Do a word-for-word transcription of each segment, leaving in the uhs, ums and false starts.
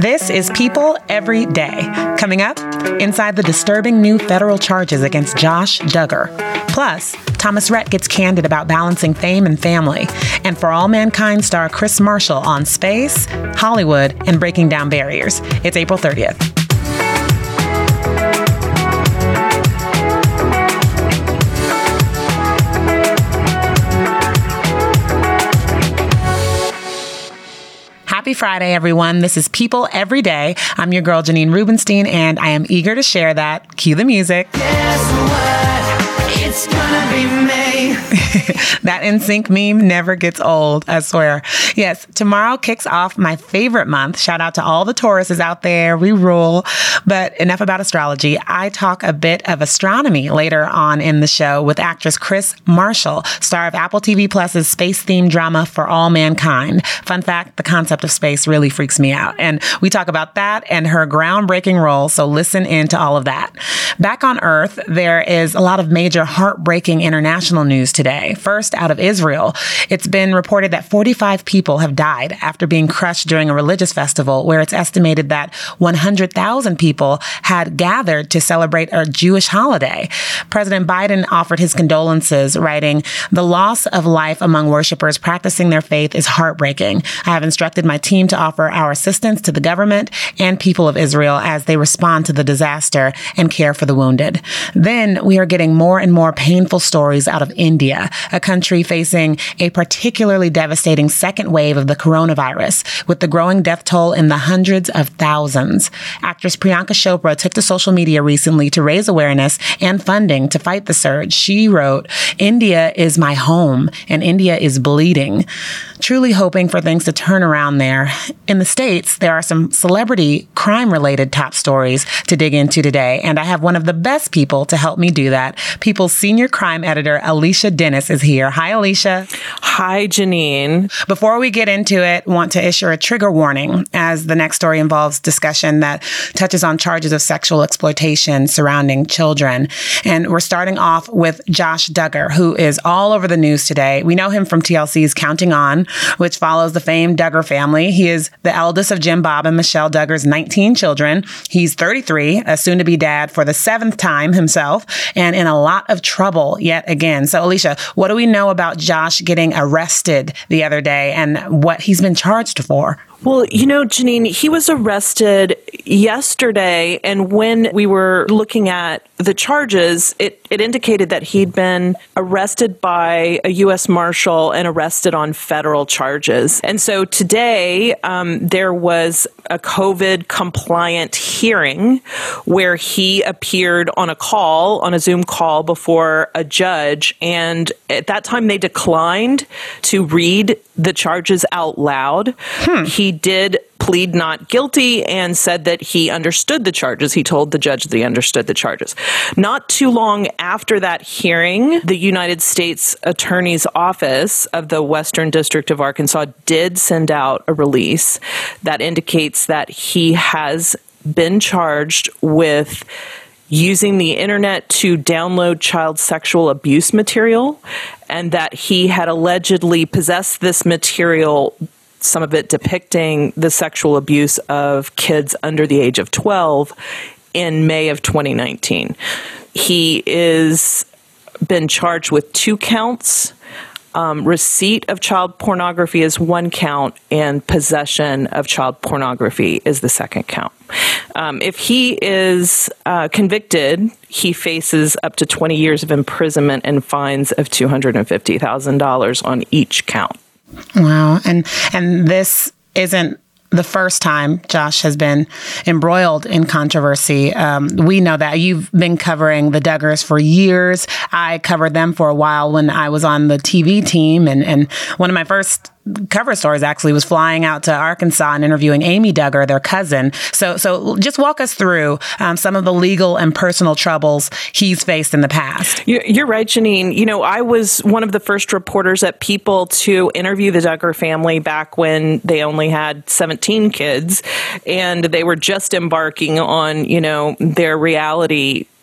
This is People Every Day. Coming up, inside the disturbing new federal charges against Josh Duggar. Plus, Thomas Rhett gets candid about balancing fame and family. And For All Mankind star Chris Marshall on space, Hollywood, and breaking down barriers. It's April thirtieth. Happy Friday, everyone. This is People Every Day. I'm your girl, Janine Rubenstein, and I am eager to share that. Cue the music. Guess what? It's gonna be me. That N Sync meme never gets old, I swear. Yes, tomorrow kicks off my favorite month. Shout out to all the Tauruses out there. We rule. But enough about astrology. I talk a bit of astronomy later on in the show with actress Chris Marshall, star of Apple T V Plus's space-themed drama For All Mankind. Fun fact, the concept of space really freaks me out. And we talk about that and her groundbreaking role, so listen in to all of that. Back on Earth, there is a lot of major heartbreaking international news today. First, out of Israel, it's been reported that forty-five people have died after being crushed during a religious festival where it's estimated that one hundred thousand people had gathered to celebrate a Jewish holiday. President Biden offered his condolences, writing, "The loss of life among worshipers practicing their faith is heartbreaking. I have instructed my team to offer our assistance to the government and people of Israel as they respond to the disaster and care for the wounded." Then we are getting more and more painful stories out of India, a country facing a particularly devastating second wave of the coronavirus, with the growing death toll in the hundreds of thousands. Actress Priyanka Chopra took to social media recently to raise awareness and funding to fight the surge. She wrote, "India is my home, and India is bleeding." Truly hoping for things to turn around there. In the States, there are some celebrity crime-related top stories to dig into today, and I have one of the best people to help me do that. People's senior crime editor, Alicia Dennis, is here. Hi, Alicia. Hi, Janine. Before we get into it, want to issue a trigger warning, as the next story involves discussion that touches on charges of sexual exploitation surrounding children. And we're starting off with Josh Duggar, who is all over the news today. We know him from T L C's Counting On, which follows the famed Duggar family. He is the eldest of Jim Bob and Michelle Duggar's nineteen children. He's thirty-three, a soon-to-be dad for the seventh time himself, and in a lot of trouble yet again. So, Alicia, what do we know about Josh getting arrested the other day and what he's been charged for? Well, you know, Janine, he was arrested yesterday, and when we were looking at the charges, it, it indicated that he'd been arrested by a U S Marshal and arrested on federal charges. And so today, um, there was a COVID-compliant hearing where he appeared on a call, on a Zoom call before a judge, and at that time they declined to read the charges out loud. Hmm. He did plead not guilty and said that he understood the charges. He told the judge that he understood the charges. Not too long after that hearing, the United States Attorney's Office of the Western District of Arkansas did send out a release that indicates that he has been charged with using the internet to download child sexual abuse material, and that he had allegedly possessed this material, some of it depicting the sexual abuse of kids under the age of twelve, in May of twenty nineteen. He is been charged with two counts. Um, receipt of child pornography is one count, and possession of child pornography is the second count. Um, if he is uh, convicted, he faces up to twenty years of imprisonment and fines of two hundred fifty thousand dollars on each count. Wow. And and this isn't the first time Josh has been embroiled in controversy. Um, we know that. You've been covering the Duggars for years. I covered them for a while when I was on the T V team. And, and one of my first cover stories actually was flying out to Arkansas and interviewing Amy Duggar, their cousin. So so just walk us through um, some of the legal and personal troubles he's faced in the past. You're right, Janine. You know, I was one of the first reporters at People to interview the Duggar family back when they only had seventeen kids, and they were just embarking on, you know, their reality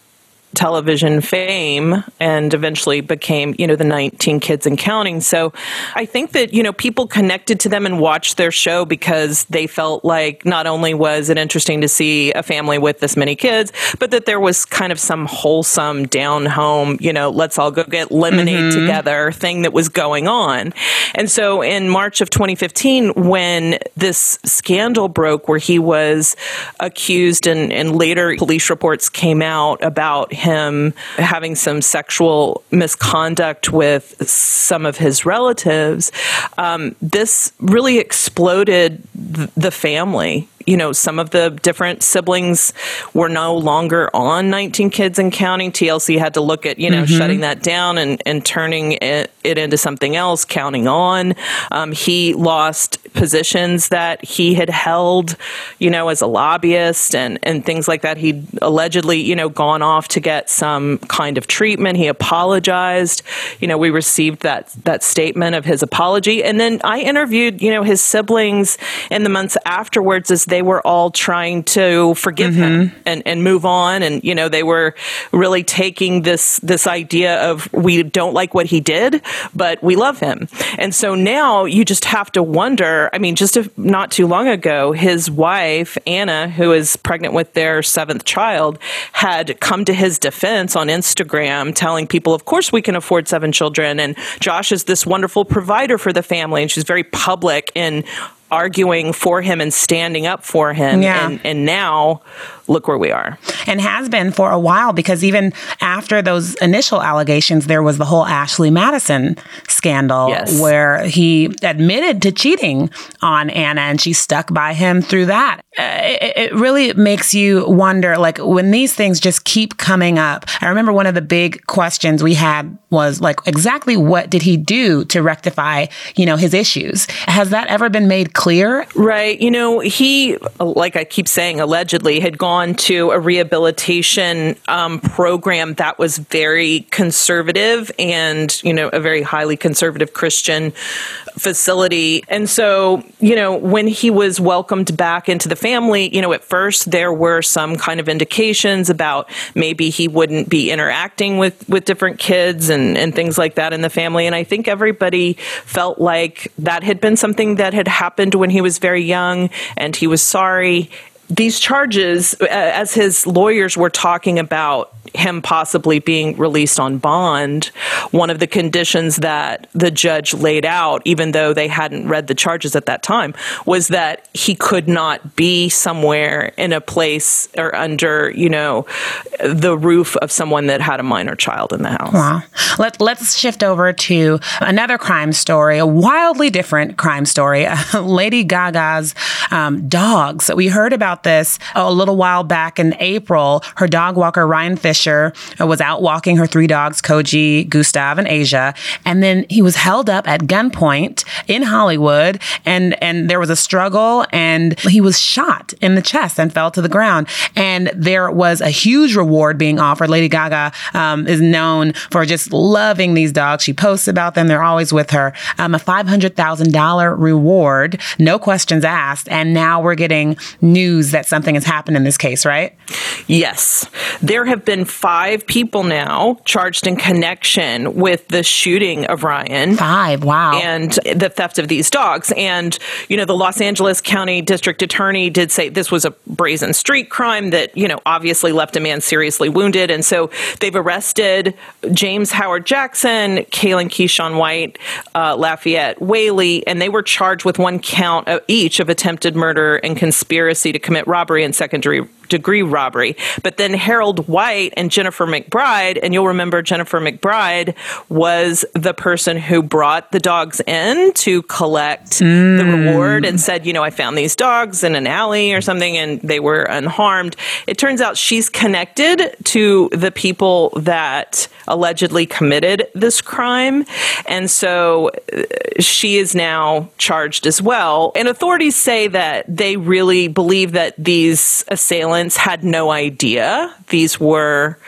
television fame and eventually became, you know, the nineteen Kids and Counting. So I think that, you know, people connected to them and watched their show because they felt like not only was it interesting to see a family with this many kids, but that there was kind of some wholesome down home, you know, let's all go get lemonade mm-hmm. together thing that was going on. And so in March of twenty fifteen, when this scandal broke where he was accused and, and later police reports came out about him having some sexual misconduct with some of his relatives, um, this really exploded th- the family. You know, some of the different siblings were no longer on nineteen Kids and Counting. T L C had to look at, you know, mm-hmm. shutting that down and, and turning it, it into something else, Counting On. Um, he lost positions that he had held, you know, as a lobbyist and, and things like that. He'd allegedly, you know, gone off to get some kind of treatment. He apologized. You know, we received that, that statement of his apology. And then I interviewed, you know, his siblings in the months afterwards as they were all trying to forgive mm-hmm. him and, and move on. And, you know, they were really taking this, this idea of we don't like what he did, but we love him. And so now you just have to wonder, I mean, just a, not too long ago, his wife, Anna, who is pregnant with their seventh child, had come to his defense on Instagram telling people, of course we can afford seven children. And Josh is this wonderful provider for the family. And she's very public in arguing for him and standing up for him. Yeah. And, and now look where we are. And has been for a while, because even after those initial allegations, there was the whole Ashley Madison scandal yes. where he admitted to cheating on Anna and she stuck by him through that. Uh, it, it really makes you wonder, like, when these things just keep coming up. I remember one of the big questions we had was like, exactly what did he do to rectify, you know, his issues? Has that ever been made clear? Right. You know, he, like I keep saying, allegedly had gone to a rehabilitation um, program that was very conservative and, you know, a very highly conservative Christian facility. And so, you know, when he was welcomed back into the family, you know, at first there were some kind of indications about maybe he wouldn't be interacting with, with different kids and, and things like that in the family. And I think everybody felt like that had been something that had happened when he was very young and he was sorry. These charges, as his lawyers were talking about him possibly being released on bond, one of the conditions that the judge laid out, even though they hadn't read the charges at that time, was that he could not be somewhere in a place or under, you know, the roof of someone that had a minor child in the house. Wow. Let, let's shift over to another crime story, a wildly different crime story, Lady Gaga's um, dogs. We heard about this a little while back in April. Her dog walker, Ryan Fisher, was out walking her three dogs, Koji, Gustav, and Asia. And then he was held up at gunpoint in Hollywood, and, and there was a struggle, and he was shot in the chest and fell to the ground. And there was a huge reward being offered. Lady Gaga um, is known for just loving these dogs. She posts about them. They're always with her. Um, a five hundred thousand dollars reward, no questions asked. And now we're getting news that something has happened in this case, right? Yes. There have been five people now charged in connection with the shooting of Ryan. Five, wow. And the theft of these dogs. And, you know, the Los Angeles County District Attorney did say this was a brazen street crime that, you know, obviously left a man seriously wounded. And so they've arrested James Howard Jackson, Kaylin Keyshawn White, uh, Lafayette Whaley, and they were charged with one count of each of attempted murder and conspiracy to commit robbery and secondary degree robbery. But then Harold White and Jennifer McBride, and you'll remember Jennifer McBride was the person who brought the dogs in to collect mm. the reward and said, you know, I found these dogs in an alley or something and they were unharmed. It turns out she's connected to the people that allegedly committed this crime. And so she is now charged as well. And authorities say that they really believe that these assailants had no idea these were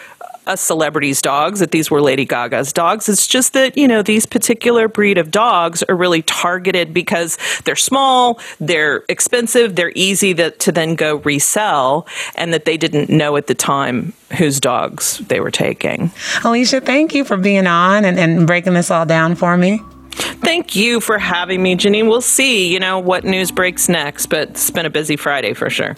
a celebrity's dogs, that these were Lady Gaga's dogs. It's just that, you know, these particular breed of dogs are really targeted because they're small, they're expensive, they're easy to, to then go resell, and that they didn't know at the time whose dogs they were taking. Alicia, thank you for being on and, and breaking this all down for me. Thank you for having me, Janine. We'll see, you know, what news breaks next, but it's been a busy Friday for sure.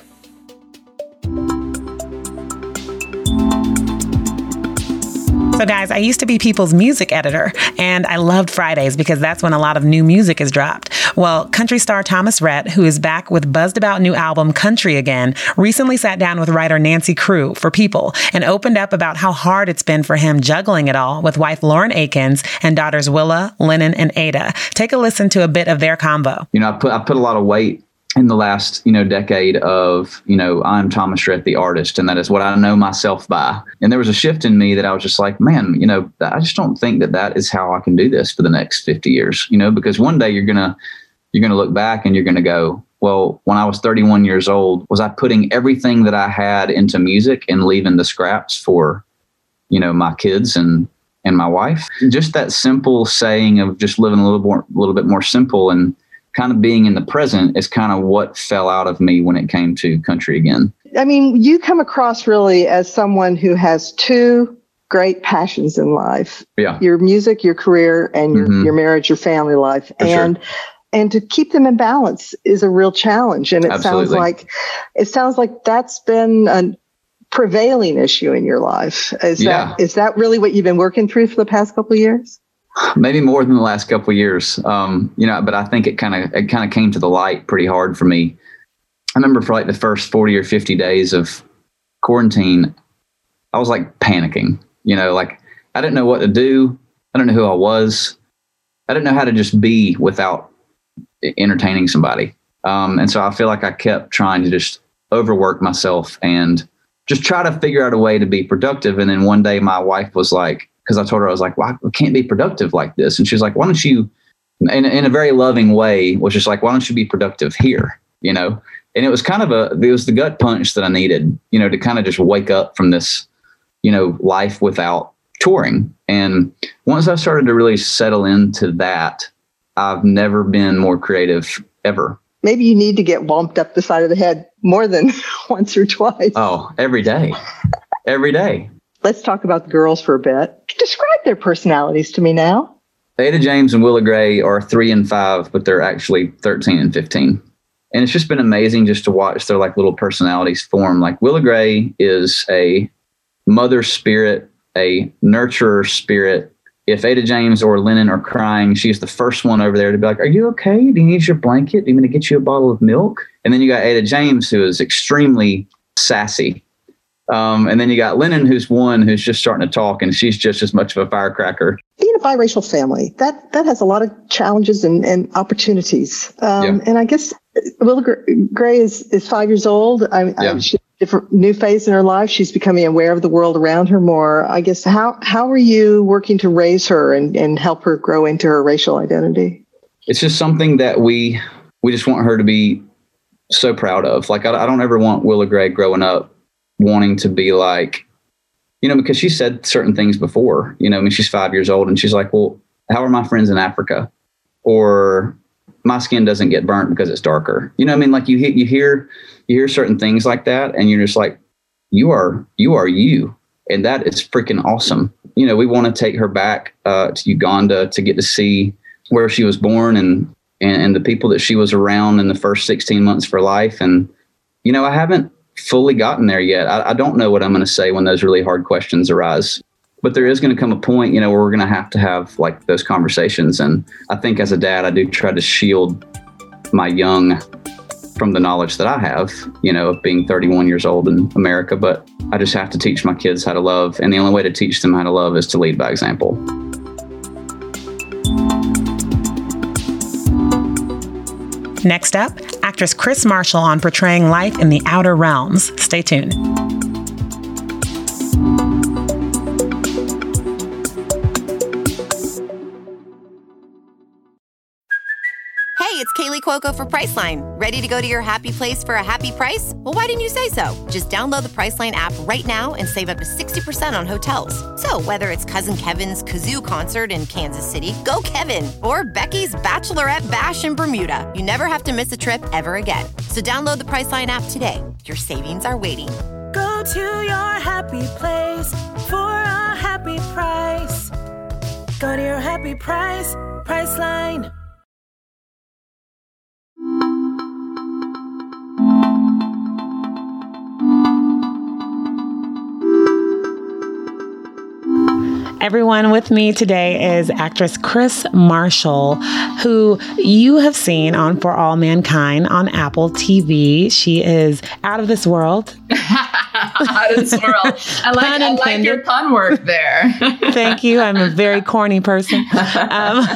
So guys, I used to be People's music editor, and I loved Fridays because that's when a lot of new music is dropped. Well, country star Thomas Rhett, who is back with buzzed about new album Country Again, recently sat down with writer Nancy Crew for People and opened up about how hard it's been for him juggling it all with wife Lauren Akins and daughters Willa, Lennon, and Ada. Take a listen to a bit of their combo. You know, I put I put a lot of weight in the last, you know, decade of, you know, I'm Thomas Rhett, the artist, and that is what I know myself by. And there was a shift in me that I was just like, man, you know, I just don't think that that is how I can do this for the next fifty years, you know, because one day you're going to, you're going to look back and you're going to go, well, when I was thirty-one years old, was I putting everything that I had into music and leaving the scraps for, you know, my kids and, and my wife? Just that simple saying of just living a little more, a little bit more simple and kind of being in the present is kind of what fell out of me when it came to Country Again. I mean, you come across really as someone who has two great passions in life. Yeah. Your music, your career, and your, mm-hmm. your marriage, your family life. For and sure. and to keep them in balance is a real challenge. And it Absolutely. sounds like it sounds like that's been a prevailing issue in your life. Is yeah. that is that really what you've been working through for the past couple of years? Maybe more than the last couple of years, um, you know, but I think it kind of it kind of came to the light pretty hard for me. I remember for like the first forty or fifty days of quarantine, I was like panicking, you know, like I didn't know what to do. I didn't know who I was. I didn't know how to just be without entertaining somebody. Um, and so I feel like I kept trying to just overwork myself and just try to figure out a way to be productive. And then one day my wife was like, because I told her, I was like, well, I can't be productive like this. And she was like, why don't you, in, in a very loving way, was just like, why don't you be productive here? You know? And it was kind of a, it was the gut punch that I needed, you know, to kind of just wake up from this, you know, life without touring. And once I started to really settle into that, I've never been more creative ever. Maybe you need to get whomped up the side of the head more than once or twice. Oh, every day, every day. Let's talk about the girls for a bit. Describe their personalities to me now. Ada James and Willa Gray are three and five, but they're actually thirteen and fifteen. And it's just been amazing just to watch their like little personalities form. Like Willa Gray is a mother spirit, a nurturer spirit. If Ada James or Lennon are crying, she's the first one over there to be like, are you okay? Do you need your blanket? Do you want me to get you a bottle of milk? And then you got Ada James, who is extremely sassy. Um, and then you got Lennon, who's one who's just starting to talk, and she's just as much of a firecracker. Being a biracial family, that that has a lot of challenges and, and opportunities. Um, yeah. And I guess Willa Gray is, is five years old. I, yeah. I, she's a different new phase in her life. She's becoming aware of the world around her more. I guess, how how are you working to raise her and, and help her grow into her racial identity? It's just something that we we just want her to be so proud of. Like, I, I don't ever want Willa Gray growing up wanting to be like, you know, because she said certain things before, you know, I mean, she's five years old and she's like, well, how are my friends in Africa? Or my skin doesn't get burnt because it's darker. You know what I mean? Like you, you hear, you hear certain things like that and you're just like, you are, you are you. And that is freaking awesome. You know, we want to take her back uh, to Uganda to get to see where she was born and, and, and the people that she was around in the first sixteen months of her life. And, you know, I haven't fully gotten there yet. I, I don't know what I'm going to say when those really hard questions arise, but there is going to come a point, you know, where we're going to have to have like those conversations. And I think as a dad, I do try to shield my young from the knowledge that I have, you know, of being thirty-one years old in America, but I just have to teach my kids how to love. And the only way to teach them how to love is to lead by example. Next up, actress Chris Marshall on portraying life in the outer realms. Stay tuned. Hey, it's Kaylee Cuoco for Priceline. Ready to go to your happy place for a happy price? Well, why didn't you say so? Just download the Priceline app right now and save up to sixty percent on hotels. So whether it's Cousin Kevin's Kazoo Concert in Kansas City, go Kevin, or Becky's Bachelorette Bash in Bermuda, you never have to miss a trip ever again. So download the Priceline app today. Your savings are waiting. Go to your happy place for a happy price. Go to your happy price, Priceline. Everyone, with me today is actress Kris Marshall, who you have seen on For All Mankind on Apple T V. She is out of this world. Out of this world. I like, I like your pun work there. Thank you. I'm a very corny person. Um,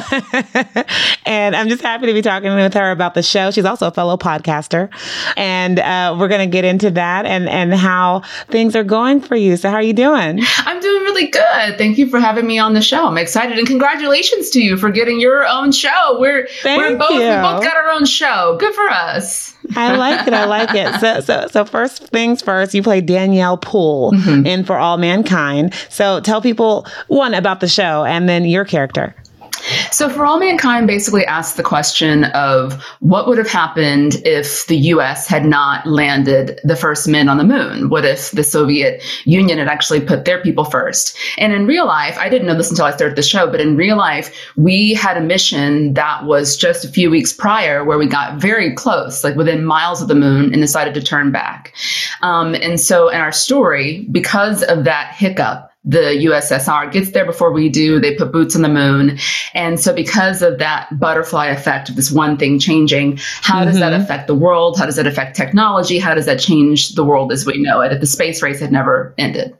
and I'm just happy to be talking with her about the show. She's also a fellow podcaster. And uh, we're going to get into that and, and how things are going for you. So how are you doing? I'm doing really good. Thank you for having me on the show. I'm excited. And congratulations to you for getting your own show. We're, Thank we're both, you. we both got our own show. Good for us. I like it. I like it. So, so, so first things first, you play Danielle Poole mm-hmm. in For All Mankind. So tell people, one, about the show and then your character. So For All Mankind basically asks the question of what would have happened if the U S had not landed the first men on the moon? What if the Soviet Union had actually put their people first? And in real life, I didn't know this until I started the show, but in real life, we had a mission that was just a few weeks prior where we got very close, like within miles of the moon, and decided to turn back. Um, and so in our story, because of that hiccup, the U S S R gets there before we do. They put boots on the moon. And so because of that butterfly effect of this one thing changing, how mm-hmm. does that affect the world? How does it affect technology? How does that change the world as we know it if the space race had never ended?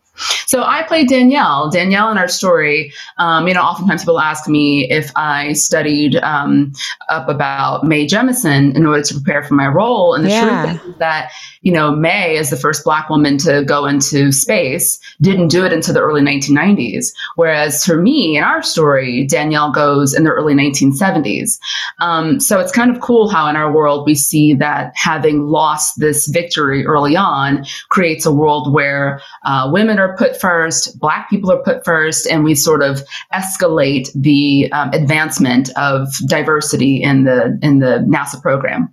So I played Danielle. Danielle in our story, um, you know, oftentimes people ask me if I studied um, up about Mae Jemison in order to prepare for my role. And the yeah. truth is that, you know, Mae, as the first Black woman to go into space, didn't do it until the early nineteen nineties. Whereas for me, in our story, Danielle goes in the early nineteen seventies. Um, so it's kind of cool how in our world we see that having lost this victory early on creates a world where uh, women are put first, Black people are put first, and we sort of escalate the um, advancement of diversity in the in the NASA program.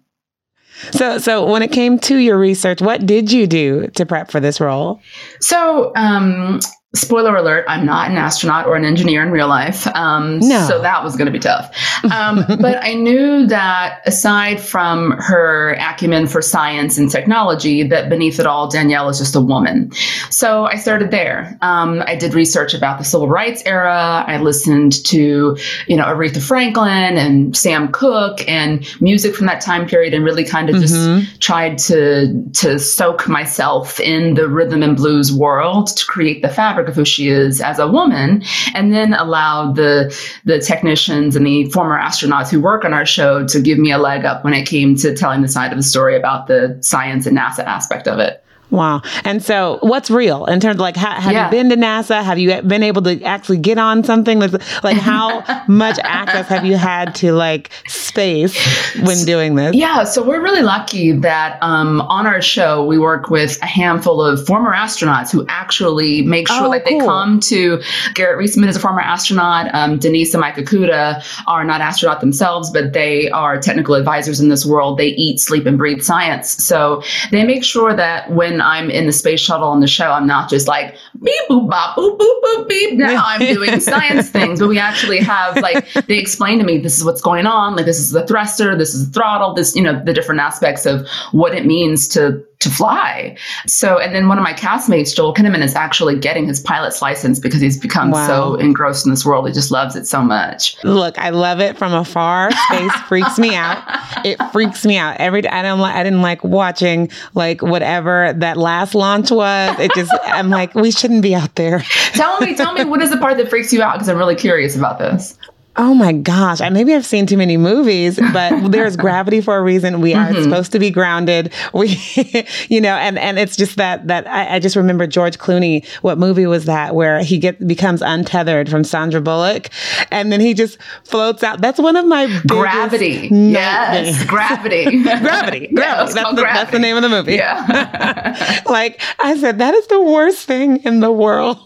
So, so when it came to your research, what did you do to prep for this role? So, um, spoiler alert, I'm not an astronaut or an engineer in real life. Um, no. So that was going to be tough. Um, but I knew that aside from her acumen for science and technology, that beneath it all, Danielle is just a woman. So I started there. Um, I did research about the civil rights era. I listened to, you know, Aretha Franklin and Sam Cooke and music from that time period, and really kind of mm-hmm. just tried to, to soak myself in the rhythm and blues world to create the fabric of who she is as a woman, and then allow the the technicians and the former astronauts who work on our show to give me a leg up when it came to telling the side of the story about the science and NASA aspect of it. Wow. And so what's real in terms of like, ha- have yeah. you been to NASA? Have you been able to actually get on something? Like, like how much access have you had to like space when doing this? Yeah. So we're really lucky that um, on our show, we work with a handful of former astronauts who actually make sure oh, like cool. they come to Garrett Reisman is a former astronaut. Um, Denise and Mike Okuda are not astronauts themselves, but they are technical advisors in this world. They eat, sleep, and breathe science. So they make sure that when I'm in the space shuttle on the show, I'm not just like beep boop bop boop boop boop beep. Now I'm doing science things, but we actually have like they explain to me this is what's going on. Like this is the thruster, this is the throttle, this you know the different aspects of what it means to to fly. So, and then one of my castmates, Joel Kinnaman, is actually getting his pilot's license because he's become wow. so engrossed in this world. He just loves it so much. Look, I love it from afar. Space freaks me out. It freaks me out every day. I don't like. I didn't like watching like whatever that last launch was. It just. I'm like, we shouldn't be out there. Tell me, tell me, what is the part that freaks you out? Because I'm really curious about this. Oh my gosh. I, maybe I've seen too many movies, but there's gravity for a reason. We are mm-hmm. supposed to be grounded. We, you know, and, and it's just that, that I, I just remember George Clooney. What movie was that where he get, becomes untethered from Sandra Bullock and then he just floats out? That's one of my Gravity. Nightmares. Yes. Gravity. Gravity. Gravity. Yeah, that's, the, gravity. that's the name of the movie. Yeah. Like I said, that is the worst thing in the world.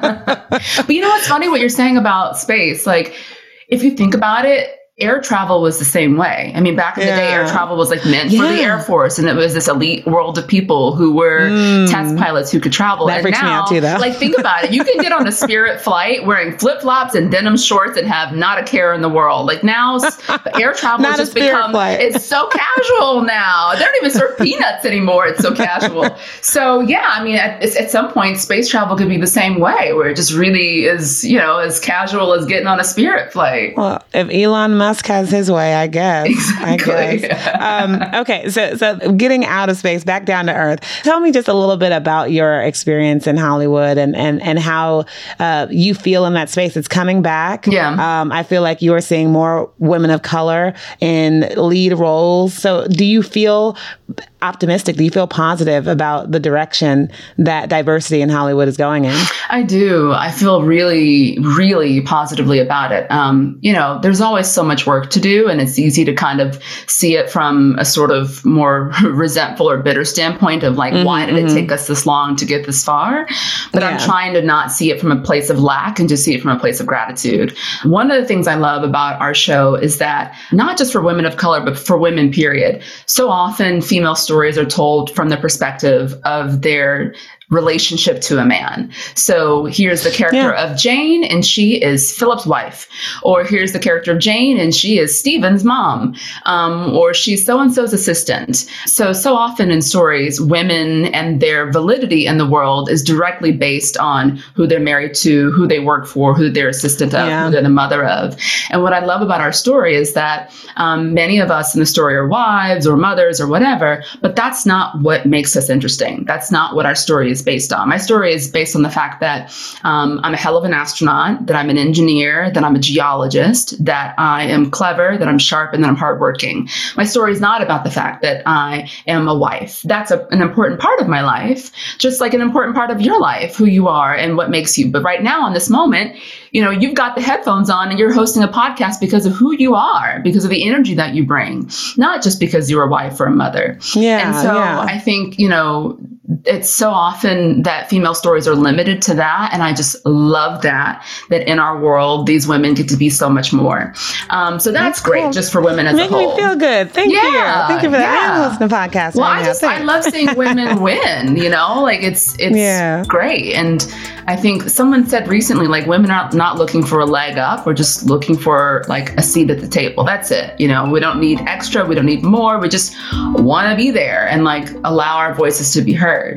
But you know what's funny what you're saying about space? Like, if you think about it, air travel was the same way. I mean, back in yeah. the day, air travel was like meant yeah. for the Air Force, and it was this elite world of people who were mm. test pilots who could travel. That and freaks now, me out too, though. Like, think about it. You can get on a Spirit flight wearing flip-flops and denim shorts and have not a care in the world. Like now, air travel has just become, flight. It's so casual now. They don't even serve peanuts anymore. It's so casual. So yeah, I mean, at, at some point, space travel could be the same way, where it just really is, you know, as casual as getting on a Spirit flight. Well, if Elon Musk has his way, I guess. Exactly. I guess. um, okay, so so getting out of space, back down to Earth. Tell me just a little bit about your experience in Hollywood and and and how uh, you feel in that space. It's coming back. Yeah. Um, I feel like you are seeing more women of color in lead roles. So, do you feel optimistic? Do you feel positive about the direction that diversity in Hollywood is going in? I do. I feel really, really positively about it. Um, you know, there's always so much work to do, and it's easy to kind of see it from a sort of more resentful or bitter standpoint of like, mm-hmm, why did mm-hmm. it take us this long to get this far? But yeah. I'm trying to not see it from a place of lack and just see it from a place of gratitude. One of the things I love about our show is that not just for women of color, but for women, period. So often female stories are told from the perspective of their relationship to a man. So here's the character yeah. of Jane, and she is Philip's wife. Or here's the character of Jane, and she is Stephen's mom. Um, or she's so-and-so's assistant. So, so often in stories, women and their validity in the world is directly based on who they're married to, who they work for, who they're assistant of, yeah. who they're the mother of. And what I love about our story is that um, many of us in the story are wives or mothers or whatever, but that's not what makes us interesting. That's not what our story is based on. My story is based on the fact that um, I'm a hell of an astronaut, that I'm an engineer, that I'm a geologist, that I am clever, that I'm sharp, and that I'm hardworking. My story is not about the fact that I am a wife. That's a, an important part of my life, just like an important part of your life, who you are and what makes you. But right now, in this moment, you know, you've got the headphones on and you're hosting a podcast because of who you are, because of the energy that you bring, not just because you're a wife or a mother. Yeah. And so yeah. I think, you know, it's so often that female stories are limited to that. And I just love that, that in our world, these women get to be so much more. Um, so that's, that's great cool. Just for women as Make a whole. Make me feel good. Thank yeah, you. Thank you for that. Yeah. I'm hosting a podcast. Well, right I now. just, Thanks. I love seeing women win, you know, like it's, it's yeah. great. And I think someone said recently, like women are not looking for a leg up. We're just looking for like a seat at the table. That's it. You know, we don't need extra. We don't need more. We just want to be there and like allow our voices to be heard.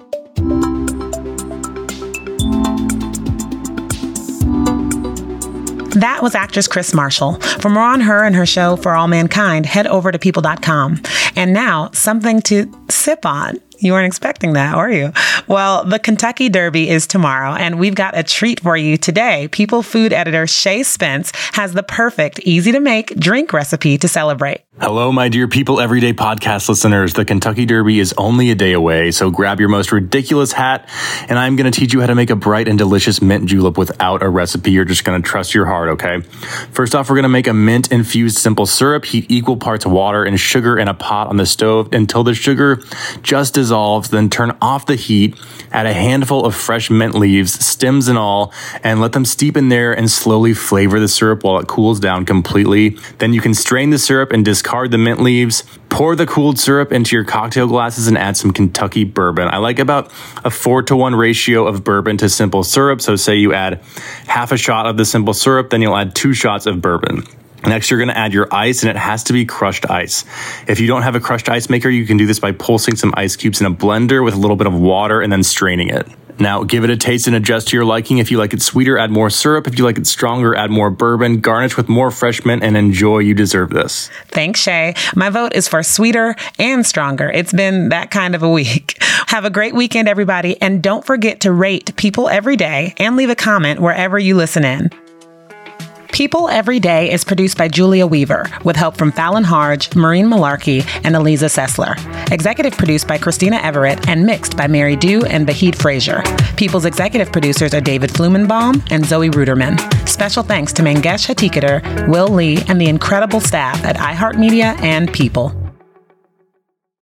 That was actress Kris Marshall. For more on her and her show For All Mankind, head over to people dot com. And now, something to sip on. You weren't expecting that, were you? Well, the Kentucky Derby is tomorrow, and we've got a treat for you today. People food editor Shay Spence has the perfect, easy-to-make drink recipe to celebrate. Hello, my dear People Everyday podcast listeners. The Kentucky Derby is only a day away, so grab your most ridiculous hat, and I'm going to teach you how to make a bright and delicious mint julep without a recipe. You're just going to trust your heart, okay? First off, we're going to make a mint-infused simple syrup. Heat equal parts water and sugar in a pot on the stove until the sugar just dissolves. Then turn off the heat, add a handful of fresh mint leaves, stems and all, and let them steep in there and slowly flavor the syrup while it cools down completely. Then you can strain the syrup and discard the mint leaves. Pour the cooled syrup into your cocktail glasses and add some Kentucky bourbon. I like about a four to one ratio of bourbon to simple syrup. So say you add half a shot of the simple syrup, then you'll add two shots of bourbon. Next, you're going to add your ice, and it has to be crushed ice. If you don't have a crushed ice maker, you can do this by pulsing some ice cubes in a blender with a little bit of water and then straining it. Now, give it a taste and adjust to your liking. If you like it sweeter, add more syrup. If you like it stronger, add more bourbon. Garnish with more fresh mint and enjoy. You deserve this. Thanks, Shay. My vote is for sweeter and stronger. It's been that kind of a week. Have a great weekend, everybody. And don't forget to rate People Every Day and leave a comment wherever you listen in. People Every Day is produced by Julia Weaver, with help from Fallon Harge, Maureen Malarkey, and Eliza Sessler. Executive produced by Christina Everett and mixed by Mary Dew and Vahid Frazier. People's executive producers are David Flumenbaum and Zoe Ruderman. Special thanks to Mangesh Hattikudur, Will Lee, and the incredible staff at iHeartMedia and People.